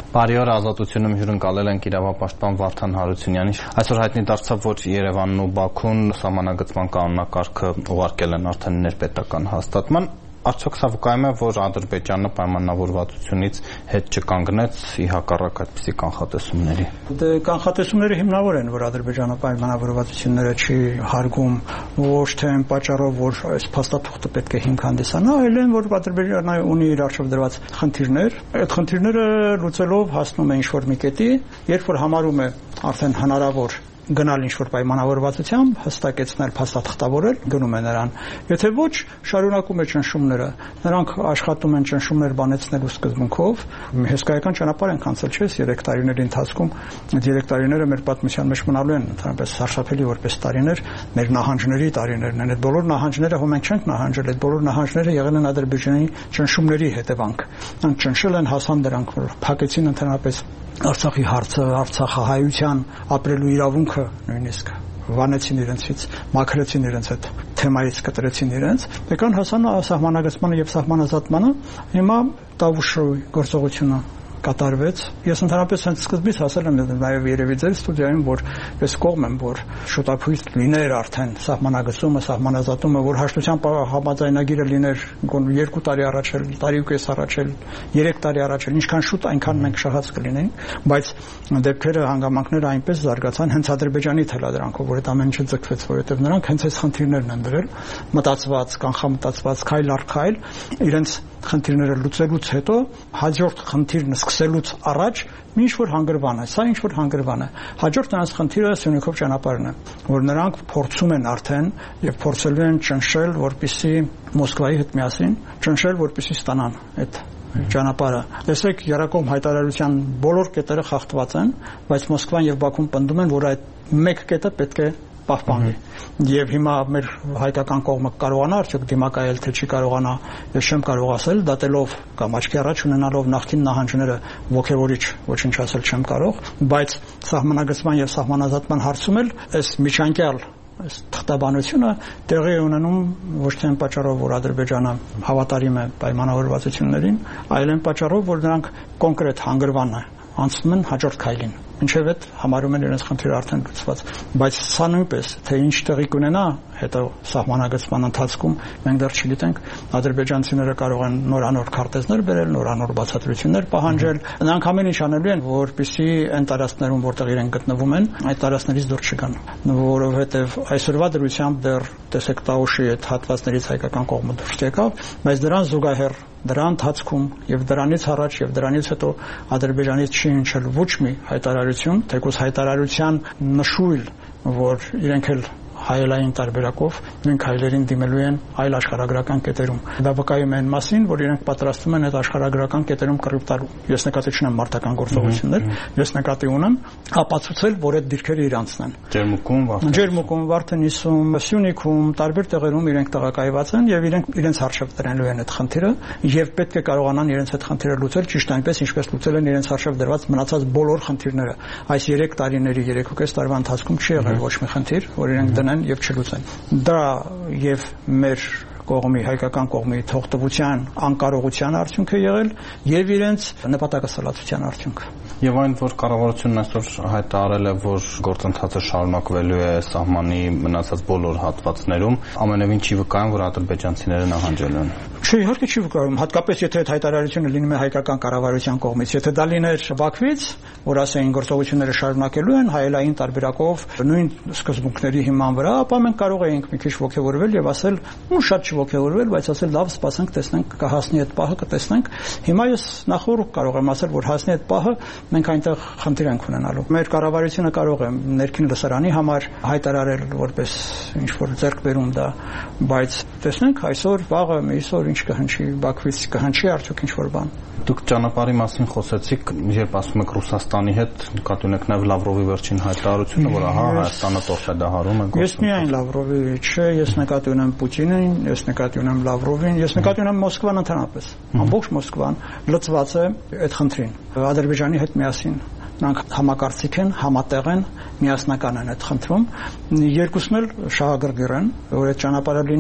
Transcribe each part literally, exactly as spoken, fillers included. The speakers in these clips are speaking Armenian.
Բարի օր, Ազատությունում հյուրընկալել ենք իրավապաշտպան Վարդան Հարությունյանին։ Այսօր հայտնի դարձավ, որ Երևանն ու Բաքուն սահմանագծման կանոնակարգը ուղարկել են արդեն ներպետական հաստատման։ Արդյոք սա վկայում է, որ Ադրբեջանը պայմանավորվածությունից հետ չկանգնեց ի հակառակ այդպիսի կանխատեսումների։ Դե կանխատեսումները հիմնավոր են, որ Ադրբեջանը պայմանավորվածությունները չի հարգում ոչ թե այն պատճառով, որ այս փաստաթուղթը պետք է հիմք հանդիսանա, այլ այն, որ Ադրբեջանը ունի իր առջև դրված խնդիրներ, այդ խնդիրները լուծելով հասնում է ինչ-որ մի կետի, երբ որ համարում է արդեն հնարավոր գնալ ինչ-որ պայմանավորվածությամբ, հստակեցնել, փաստաթղթավորել, գնում է նրան։ Եթե ոչ, շարունակում է ճնշումները։ Նրանք աշխատում են ճնշումներ բանեցնելու սկզբունքով, հսկայական ճանապարհ են անցել, չէ՞, երեք տարիների ընթացքում։ Այդ երեք տարիները մեր պատմության մեջ մնալու են ընդհանրապես սարսափելի որպես տարիներ, մեր նահանջների տարիներն են։ Այդ բոլոր նահանջները, ո մենք չենք նահանջել, այդ բոլոր նահանջները եղել են Ադրբեջանի ճնշումների հետևանք։ Նրանք ճնշել են, հասան դրանք, որ փակեցին ընդհանրապես Արցախի հարցը, Արցախահայության ապրելու իրավունքը նույնիսկ վանեցին իրենցից, մաքրեցին իրենց այդ թեմայից, կտրեցին իրենց, եկան հասան սահմանագծմանը եւ սահմանազատմանը, հիմա Տավուշի գործողությունը կատարվեց։ Ես ընդհանրապես հենց սկզբից ասել եմ նաև երևի ձեր ստուդիայում, որ ես կողմ եմ, որ շուտափույթ լիներ արդեն սահմանագծումը, սահմանազատումը, որ հաշտության համաձայնագիրը լիներ երկու տարի առաջ, տարի ու կես առաջ, երեք տարի առաջ, ինչքան շուտ, այնքան մենք շահած կլինենք, բայց դեպքերը, հանգամանքները այնպես զարգացան հենց Ադրբեջանի թելադրանքով, որ այդ ամեն ինչը ձգվեց, որովհետև նրանք հենց այս խնդիրներն են դրել, մտածված, կանխամտածված, քայլ առ քայլ, իրենց խնդիրները լուծելուց հետո հաջորդ խնդիրն սկսելուց առաջ մի ինչ-որ հանգրվան է, սա ինչ-որ հանգրվան է։ Հաջորդ նրանց խնդիրը Սյունիքով ճանապարհն է, որ նրանք փորձում են արդեն եւ փորձելու են ճնշել, որպեսզի Մոսկվայի հետ միասին ճնշել, որպեսզի ստանան այդ ճանապարհը։ Տեսեք, Երակոմ հայտարարության բոլոր կետերը խախտված են, բայց Մոսկվան եւ Բաքուն պնդում են, որ այդ մեկ կետը պետք է պահպանվի։ Եվ հիմա մեր հայկական կողմը կարողանա արդյոք դիմակայել, թե չի կարողանա, ես չեմ կարող ասել, դատելով կամ աչքի առաջ ունենալով նախկին նահանջները ոգևորիչ ոչինչ ասել չեմ կարող, բայց սահմանագծման եւ սահմանազատման հարցում էլ այս միջանկյալ այս թղթաբանությունը տեղի է ունենում ոչ թե այն պատճառով, որ Ադրբեջանը հավատարիմ է պայմանավորվածություններին, այլ այն պատճառով, որ նրանք կոնկրետ հանգրվան անցնում են հաջորդ քայլին։ Ինչև այդ համարում են իրենց խնդիրը արդեն լուծված, բայց սա նույնպես, թե ինչ տեղի կունենա հետո սահմանագծման ընթացքում, մենք դեռ չգիտենք, ադրբեջանցիները կարող են նորանոր քարտեզներ բերել, նորանոր բացատրություններ պահանջել, նրանք ամեն ինչ անելու են, որպեսզի այն տարածքներում, որտեղ իրենք գտնվում են, այդ տարածքներից դուրս չգան, որովհետև այսօրվա դրությամբ դեռ տեսեք Տավուշի այդ հատվածներից հայկական կողմը դուրս եկավ, բայց դրան զուգահեռ դրա ընթացքում եւ դրանից առաջ եւ դրանից հետո Ադրբեջանից չի հնչել ոչ մի հայտարարություն, թեկուզ հայտարարության նշույլ, որ իրենք էլ հայելային տարբերակով նույն քայլերին դիմելու են այլ աշխարհագրական կետերում։ Դա վկայում է այն մասին, որ իրենք պատրաստվում են այդ աշխարհագրական կետերում կռիվ տալու։ Ես նկատի չունեմ մարտական գործողություններ, ես նկատի ունեմ ապացուցել, որ այդ դիրքերը իրանցն են։ Ջերմուկում, Վարդենիսում, Ջերմուկում, Վարդենիսում, Սյունիքում, տարբեր տեղերում իրենք տեղակայված են եւ իրենք իրենց հարցը դրանելու են այդ խնդիրը եւ պետք է կարողանան իրենց այդ խնդիրը լուծել ճիշտ այնպես, ինչպես լուծել են իրենց հարցը դրված մնացած բոլոր խնդիրները։ Այս երեք տարիների, երեք ու կես տարվա ընթացքում չի եղել ոչ մի խնդիր, որ իրենք դնեն եւ չլուծեն։ Դա եւ մեր կողմի հայկական կողմի թողտվության անկարողության արդյունք է եղել եւ իրենց նպատակասլացության արդյունք։ Եվ այն, որ կառավարությունն այսօր հայտարարել է, որ գործընթացը շարունակվելու է սահմանի մնացած բոլոր հատվածներում, ամենևին չի վկայում, որ ադրբեջանցիները նահանջելու են։ Չէ, իհարկե չի վկայում, հատկապես եթե այդ հայտարարությունը լինում է հայկական կառավարության կողմից, եթե դա լիներ Բաքվից, որ ասեին գործողությունները շարունակելու են հայելային տարբերակով նույն սկզբունքների հիման վրա, ապա մենք կարող էինք մի քիչ ոգևորվել եւ ասել, ու շատ ոգևորվել, բայց ասել լավ, սպասենք, տեսնենք, կհասնի այդ պահը, կտեսնենք։ Հիմա ես նախորդ կարող եմ ասել, որ հասնի այդ պահը, մենք այնտեղ խնդիր ենք ունենալու։ Մեր կառավարությունը կարող է ներքին լսարանի համար հայտարարել որպես ինչ որ ձեռքբերում դա, բայց տեսնենք այսօր, վաղը, մյուսօր ինչ կհնչի, Բաքվից կհնչի արդյոք ինչ որ բան։ Դուք ճանապարհի մասին խոսեցիք, երբ ասում եք Ռուսաստանի հետ, նկատի ունեք նաև Լավրովի վերջին հայտարարությունը, որ ահա Հայաստանը տորպեդահարում է։ Ես միայն Լավրովի չէ, ես նկատի ունեմ Պուտինին, ես նկատի ունեմ Լավրովին, ես նկատի ունեմ Մոսկվան ընդհանրապես։ Ամբողջ Մոսկվան լծված է այդ խնդրին։ Ադրբեջանի հետ միասին նրանք համակարծիք են, համատեղ են, միասնական են այդ խնդրում։ Երկուսն էլ շահագրգիռ են, որ այդ ճանապարհը լինի,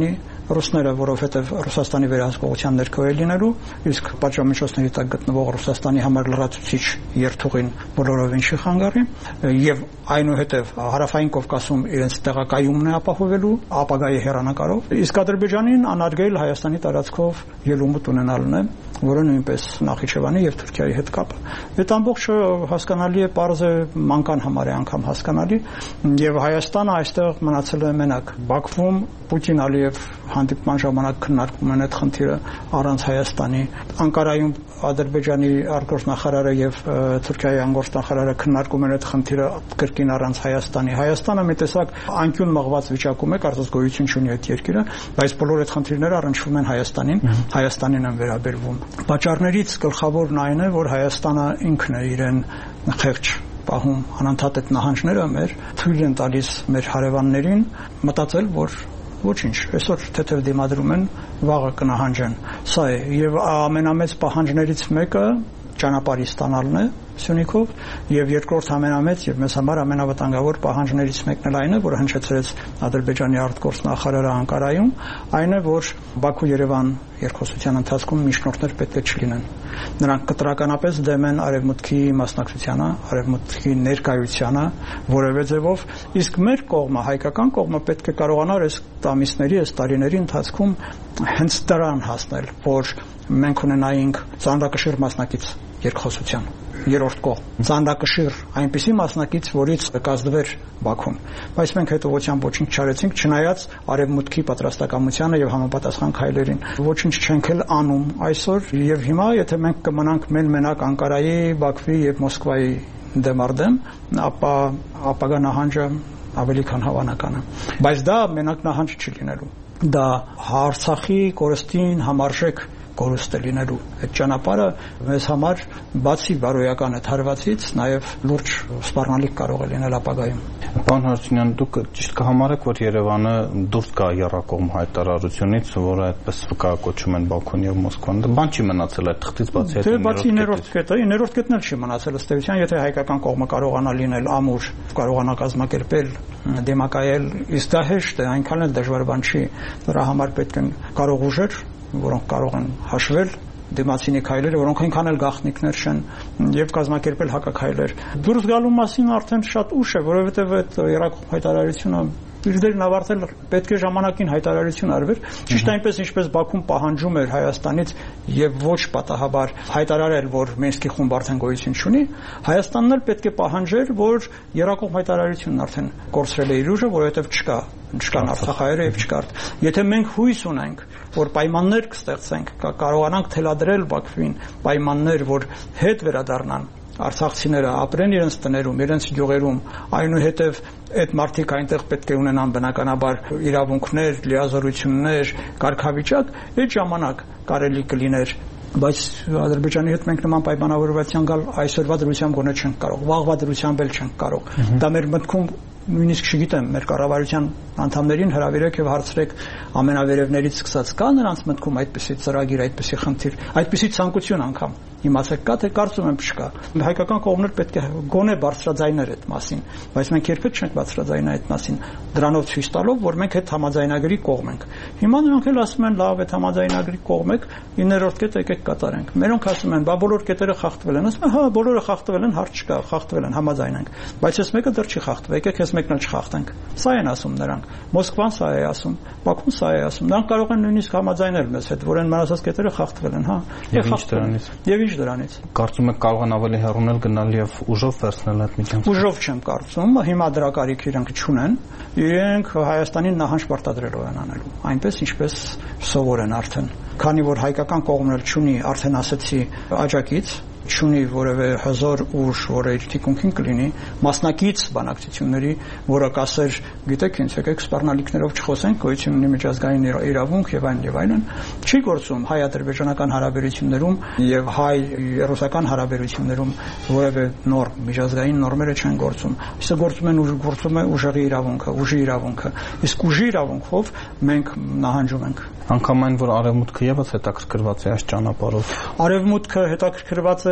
ռուսները, որովհետև Ռուսաստանի վերահսկողության ներքո է լինելու, իսկ պատժամիջոցների տակ գտնվող Ռուսաստանի համար լրացուցիչ երթուղին բոլորովին չի խանգարի, եւ այնուհետև հարավային Կովկասում իրենց տեղակայումն է ապահովելու ապագայի հեռանկարով, իսկ Ադրբեջանին անարգել Հայաստանի տարածքով ելումուտ ունենալն է, որը նույնպես Նախիջևանի եւ Թուրքիայի հետ կապ։ Այդ ամբողջը հասկանալի է, պարզ է, մանկան համար է անգամ հասկանալի, եւ Հայաստանը այստեղ մնացել է մենակ։ Բաքվում Պուտին-Ալիև հանդիպման ժամանակ քննարկում են այդ խնդիրը առանց Հայաստանի։ Անկարայում Ադրբեջանի արտգործնախարարը եւ Թուրքիայի արտգործնախարարը քննարկում են այդ խնդիրը կրկին առանց Հայաստանի։ Հայաստանը մի տեսակ անկյուն մղված վիճակում է, կարծես գոյություն չունի այդ երկիրը, բայց բոլոր այդ խնդիրները առնչվում են Հայաստանին, Հայաստանին են վերաբերվում։ Պատճառներից գլխավորն այն է, որ Հայաստանը ինքն է իրեն խեղճ պահում, անընդհատ այդ նահանջները մեր թույլ են տալիս մեր հարևաններին մտածել, որ ոչինչ, այսօր թեթև դիմադրում են, վաղը կնահանջեն։ Սա է, եւ ամենամեծ պահանջներից մեկը ճանապարհի ստանալն է Սյունիքով, եւ երկրորդ ամենամեծ եւ մեզ համար ամենավտանգավոր պահանջներից մեկն էլ այն է, որը հնչեցրեց Ադրբեջանի արտգործնախարարը Անկարայում, այն է, որ Բաքու-Երևան երկխոսության ընթացքում միջնորդներ պետք է չլինեն։ Նրանք կտրականապես դեմ են արևմուտքի մասնակցությանը, արևմուտքի ներկայությանը որևէ ձևով, իսկ մեր կողմը, հայկական կողմը պետք է կարողանար այս ամիսների, այս տարիների ընթացքում հենց դրան հասնել, որ մենք ունենայինք ծանրակշիռ մասնակից երկխոսության երրորդ կողմ ծանրակշիռ այնպիսի մասնակից, որից կազդվեր Բաքուն, բայց մենք այդ ուղղությամբ ոչինչ չարեցինք, չնայած արևմուտքի պատրաստակամությանը եւ համապատասխան քայլերին։ Ոչինչ չենք էլ անում այսօր, եւ հիմա եթե մենք կմնանք մեն-մենակ Անկարայի, Բաքվի եւ Մոսկվայի դեմ առ դեմ, ապա ապագա նահանջը ավելի քան հավանական է։ Բայց դա մենակ նահանջ չի լինելու։ Դա Արցախի կորստին համարժեք կորուստ է լինելու։ Այդ ճանապարհը մեզ համար բացի բարոյական այդ հարվածից նաև լուրջ սպառնալիք կարող է լինել ապագայում։ Պարոն Հարությունյան, դուք ճիշտ կհամարեք, որ Երևանը դուրս գա եռակողմ հայտարարությունից, որը այդպես վկայակոչում են Բաքուն եւ Մոսկվան։ Բան չի մնացել այդ թղթից բացի այդ։ Դե բացի ներորդ կետը, ներորդ կետն էլ չի մնացել ըստ էության, եթե հայկական կողմը կարողանա լինել ամուր, կարողանա կազմակերպել, դեմակայել, իսկ դա հեշտ է, այնքան էլ դժվար բան չի։ Դրա համար պետք են կարող ուժեր, որոնք կարող են հաշվել դիմացինի քայլերը, որոնք այնքան էլ գաղտնիքներ չեն, եւ կազմակերպել հակաքայլեր։ Դուրս գալու մասին արդեն շատ ուշ է, որովհետեւ այդ երակողմ հայտարարությունը իր դերն ավարտել պետք է ժամանակին հայտարարություն արվեր, ճիշտ այնպես ինչպես Բաքուն պահանջում էր Հայաստանից եւ ոչ պատահաբար հայտարարել, որ Մինսկի խումբ արդեն գոյություն չունի, Հայաստանն էլ պետք է պահանջեր, որ երակողմ հայտարարությունն արդեն կորցրել է իր ուժը, որովհետեւ չկա չկան Արցախայերը եւ չկա։ Եթե մենք հույս ունենք, որ պայմաններ կստեղծենք, կարողանանք թելադրել Բաքվին պայմաններ, որ հետ վերադառնան արցախցիները ապրեն իրենց տներում, իրենց գյուղերում, այնուհետև այդ մարդիկ այնտեղ պետք է ունենան բնականաբար իրավունքներ, լիազորություններ, կարգավիճակ, այդ ժամանակ կարելի կլիներ, բայց Ադրբեջանի հետ մենք նման պայմանավորվածության գալ այսօրվա դրությամբ գոնե չենք կարող, վաղվա դրությամբ էլ չենք կարող։ Դա մեր մտքում նույնիսկ չգիտեմ, մեր կառավարության անդամներին հրավիրեք եւ հարցրեք ամենավերևներից սկսած կա նրանց մտքում այդպիսի ծրագիր, այդպիսի խնդիր, այդպիսի ցանկություն անգամ իմացեք կա, թե կարծում եմ չկա։ Հայկական կողմն էլ պետք է գոնե բարձրաձայներ այդ մասին, բայց մենք երբեք չենք բարձրաձայնա այդ մասին, դրանով ցույց տալով, որ մենք այդ համաձայնագրի կողմ ենք։ Հիմա նրանք էլ ասում են, լավ, այդ համաձայնագրի կողմ եք, իններորդ կետը եկեք կատարենք։ Մերոնք ասում են, բա բոլոր կետերը խախտվել են։ Ասում են, հա, բոլորը խախտվել են, հարց չկա, խախտվել են, համաձայն ենք։ Բայց այս մեկը դեռ չի խախտվել, եկեք այս մեկն էլ չխախտենք։ Սա են ասում նրանք։ Մոսկվան սա է ասում, Բաքուն սա է ասում։ Նրանք կարող են նույնիսկ համաձայնել մեզ հետ, որ այն մնացած կետերը խախտվել են, հա։ Եվ խախտվել։ Եվ ինչ դրանից։ Կարծում եք կարող են ավելի հեռունել գնալ եւ ուժով վերցնել այդ միջանցքը։ Ուժով չեմ կարծում, հիմա դրա կարիք իրենք չունեն, իրենք Հայաստանին նահանջ պարտադրելով են անելու, այնպես ինչպես սովոր են արդեն։ Քանի որ հայկական կողմն էլ չունի, արդեն ասացի, աջակից չունի որևէ հզոր ուժ, որը իր թիկունքին կլինի, մասնակից բանակցությունների, որը կասեր, գիտեք ինձ, եկեք սպառնալիքներով չխոսենք, գոյություն ունի միջազգային իրավունք եւ այլն եւ այլն, չի գործում հայ-ադրբեջանական հարաբերություններում եւ հայ-ռուսական հարաբերություններում որևէ նորմ, միջազգային նորմերը չեն գործում։ Իսկ գործում են գործում է ուժերի իրավունքը, ուժի իրավունքը։ Իսկ ուժի իրավունքով մենք նահանջում ենք։ Անկամ այն, որ արևմուտքը եւս հետաքրքրված է այս ճանապարհով։ Արևմուտքը հետաքրքրված է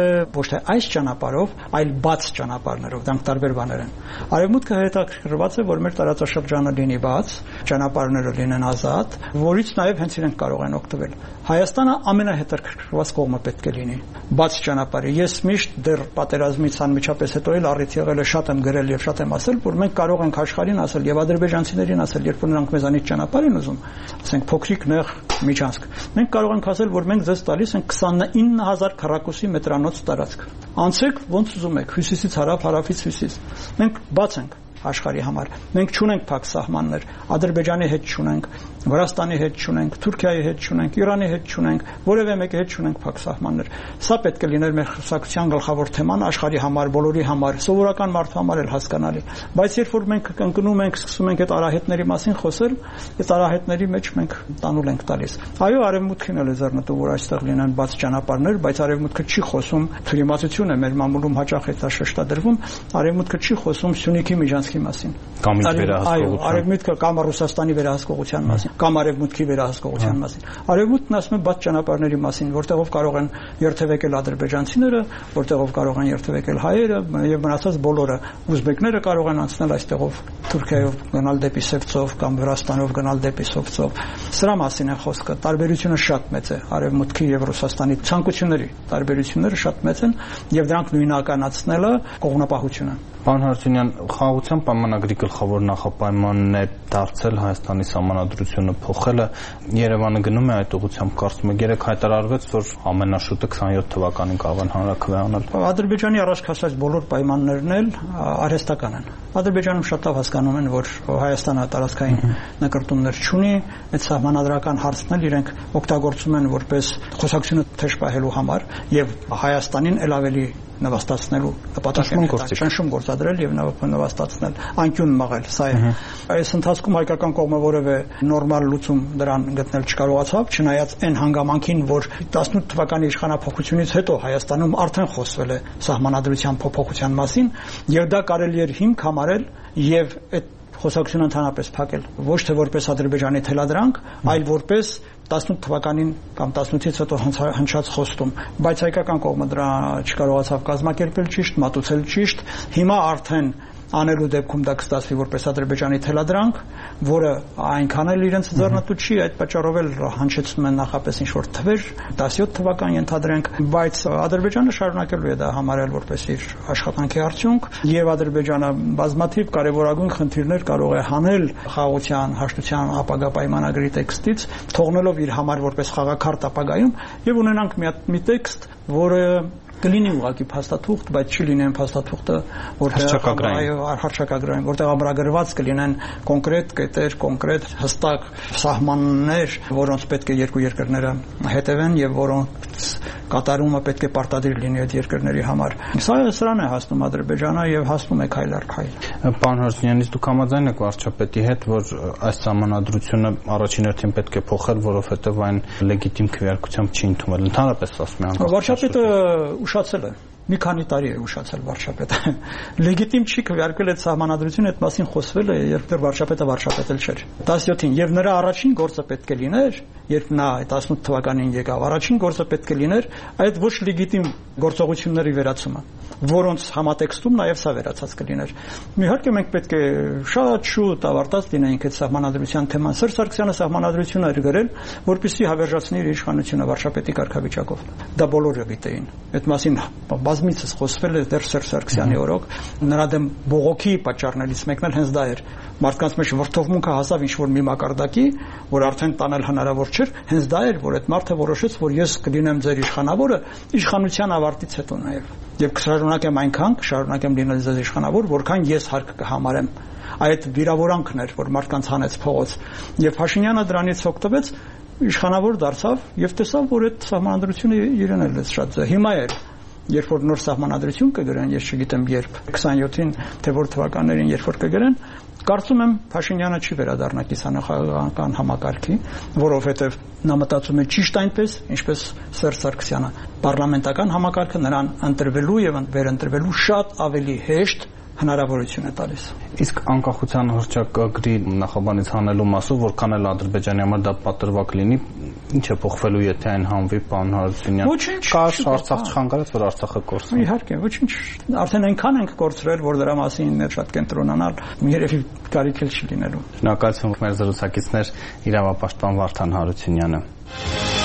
ոչ թե այս ճանապարհով, այլ բաց ճանապարհներով, դրանք տարբեր բաներ են։ Արևմուտքը հետաքրքրված է, որ մեր տարածաշրջանը լինի բաց, ճանապարհները լինեն ազատ, որից նաև հենց իրենք կարող են օգտվել։ Հայաստանը ամենահետաքրքրված կողմը պետք է լինի բաց ճանապարհի։ Ես միշտ դեռ պատերազմից անմիջապես հետո էլ առիթ եղել է շատ եմ գրել եւ շատ եմ ասել, որ մենք կարող ենք աշխարհին ասել եւ ադրբեջանցիներին ասել, երբ որ նրանք մեզանից ճանապարհ են ուզում, ասենք փոքրիկ նեղ միջանցք, մենք կարող ենք ասել, որ մենք ձեզ տալիս ենք քսանինը հազար քառակուսի մետրանոց տարածք։ Անցեք ոնց ուզում եք, հյուսիսից հարավ, հարավից հյուսիս։ Մենք բաց ենք աշխարհի համար։ Մենք չունենք փակ սահմաններ, Ադրբեջանի հետ չունենք, Վրաստանի հետ չունենք, Թուրքիայի հետ չունենք, Իրանի հետ չունենք, որևէ մեկի հետ չունենք փակ սահմաններ։ Սա պետք է լիներ մեր խոսակցության գլխավոր թեման աշխարհի համար, բոլորի համար, սովորական մարդու համար էլ հասկանալի։ Բայց երբ որ մենք կընկնում ենք, սկսում ենք այդ արահետների մասին խոսել, այդ արահետների մեջ մենք տանուլ ենք տալիս։ Այո, արևմուտքին էլ է ձեռնտու, որ այստեղ լինեն բաց ճանապարհներ, բայց արևմուտքը չի խոսում, թյուրիմացություն է մեր մամուլում հաճախ է դա շեշտադրվում, արևմուտքը չի խոսում Սյունիքի միջանցքի մասին։ Կամ վերահսկողության։ Արևմուտքը կամ Ռուսաստանի վերահսկողության մասին, կամ արևմուտքի վերահսկողության մասին։ Արևմուտքն ասում է բաց ճանապարհների մասին, որտեղով կարող են երթևեկել ադրբեջանցիները, որտեղով կարող են երթևեկել հայերը եւ մնացած բոլորը։ Ուզբեկները կարող են անցնել այստեղով Թուրքիայով գնալ դեպի Սևծով կամ Վրաստանով գնալ դեպի Սովծով։ Սրա մասին է խոսքը։ Տարբերությունը շատ մեծ է արևմուտքի եւ Ռուսաստանի ցանկությունների։ Տարբերությունները շատ մեծ են եւ դրանք նույնականացնելը կողմնապահություն է։ Պարոն Հարությունյան, խաղաղության պայմանագրի գլխավոր նախապայմանն է դարձել Հայաստանի սահմանադրությունը փոխելը։ Երևանը գնում է այդ ուղղությամբ, կարծում եք, երեք հայտարարվեց, որ ամենաշուտը քսանյոթ թվականին կարող են հանրաքվե անել։ Ադրբեջանի առաջ քաշած բոլոր պայմաններն էլ արհեստական են։ Ադրբեջանում շատ լավ հասկանում են, որ Հայաստանը տարածքային նկրտումներ չունի, այդ սահմանադրական հարցն էլ իրենք օգտագործում են որպես խոսակցությունը թեժ պահելու համար եւ Հայաստանին ել ավելի նվաստացնելու նպատակով ճնշում գործադրել եւ նվաստացնել, անկյուն մաղել, սա է։ Այս ընթացքում հայկական կողմը որևէ նորմալ լուծում դրան գտնել չկարողացավ, չնայած այն հանգամանքին, որ տասնութ թվականի իշխանափոխությունից հետո Հայաստանում արդեն խոսվել է սահմանադրության փոփոխության մասին եւ դա կարելի էր հիմք համարել եւ այդ խոսակցությունը ընդհանրապես փակել, ոչ թե որպես Ադրբեջանի թելադրանք, այլ որպես տասնութ թվականին կամ տասնութից հետո հնչած խոստում, բայց հայկական կողմը դրա չկարողացավ կազմակերպել ճիշտ, մատուցել ճիշտ։ Հիմա արդեն անելու դեպքում դա կստացվի որպես Ադրբեջանի թելադրանք, որը այնքան էլ իրենց ձեռնտու չի, այդ պատճառով էլ հնչեցնում են նախապես ինչ-որ թվեր, տասնյոթ թվական ենթադրենք, բայց Ադրբեջանը շարունակելու է դա համարել որպես իր աշխատանքի արդյունք, եւ Ադրբեջանը բազմաթիվ կարևորագույն խնդիրներ կարող է հանել խաղաղության, հաշտության ապագա պայմանագրի տեքստից, թողնելով իր համար որպես խաղաքարտ ապագայում եւ ունենանք մի տեքստ, որը կլինի ուղղակի փաստաթուղթ, բայց չի լինեն փաստաթուղթը, որտեղ հարճակագրային, որտեղ ամրագրված կլինեն կոնկրետ կետեր, կոնկրետ հստակ սահմաններ, որոնց պետք է երկու երկրները հետևեն եւ որոնց կատարումը պետք է պարտադիր լինի այդ երկրների համար։ Սա սրան է հասնում Ադրբեջանը եւ հասնում է քայլ առ քայլ։ Պարոն Հարությունյանից դուք համաձայն եք վարչապետի հետ, որ այս սահմանադրությունը առաջին հերթին պետք է փոխել, որովհետեւ այն լեգիտիմ քվեարկությամբ չի ընդունվել։ Ընդհանրապես ասում եմ, վարչապետը ուշացել է։ Մի քանի տարի է ուշացել վարչապետը։ Լեգիտիմ չի քվեարկել այդ սահմանադրությունը, այդ մասին խոսվել է, երբ դեռ վարչապետը վարչապետել չէր։ տասնյոթին եւ նրա առաջին գործը պետք է լիներ, երբ նա տասնութ թվականին եկավ, առաջին գործը պետք է լիներ այդ ոչ լեգիտիմ գործողությունների վերացումը, որոնց համատեքստում նաեւ սա վերացած կլիներ։ Իհարկե մենք պետք է շատ շուտ ավարտած լինեինք այդ սահմանադրության թեման։ Սերժ Սարգսյանը սահմանադրությունը էր գրել, որպեսզի հավերժացնի իր իշխանությունը վարչապետի կարգավիճակով։ Դա բոլորը գիտեին։ Այդ մասին բազմիցս խոսվել է դեռ Սերժ Սարգսյանի օրոք, նրա դեմ բողոքի պատճառներից մեկն էլ հենց դա էր։ Մարդկանց մեջ վրթովմունքը հասավ ինչ-որ մի մակարդակի, որ արդեն տանել հնարավոր չէր, հենց դա էր, որ այդ մարդը որոշեց, որ ես կլինեմ ձեր իշխանավորը իշխանության ավարտից հետո նաև։ Եվ կշարունակեմ այնքան, կշարունակեմ լինել ձեզ իշխանավոր, որքան ես հարկ կհամարեմ։ Այդ վիրավորանքն էր, որ մարդկանց հանեց փողոց։ Եվ Փաշինյանը դրանից օգտվեց, իշխանավոր դարձավ եւ տեսավ, որ այդ սահմանադրությունը իրեն էլ է շատ հիմա էր։ Երբ որ նոր սահմանադրություն կգրեն, ես չգիտեմ երբ, քսանյոթին թե որ թվականներին երբ որ կգրեն, կարծում եմ Փաշինյանը չի վերադառնա կիսանախագահական համակարգի, որովհետև նա մտածում է ճիշտ այնպես, ինչպես Սերժ Սարգսյանը։ Պարլամենտական համակարգը նրան ընտրվելու եւ վերընտրվելու շատ ավելի հեշտ հնարավորություն է տալիս։ Իսկ անկախության հռչակագրի նախաբանից հանելու մասով որքան էլ Ադրբեջանի համար դա պատրվակ լինի, ինչ է փոխվելու, եթե այն հանվի, պարոն Հարությունյան։ Կաշ Արցախ չխանգարեց, որ Արցախը կորցնի։ Իհարկե, ոչինչ։ Արդեն այնքան ենք կորցրել, որ դրա մասին շատ կենտրոնանալ երևի կարիք էլ չի լինելու։ Շնորհակալություն մեր զրուցակիցներ իրավապաշտպան Վարդան Հարությունյանը։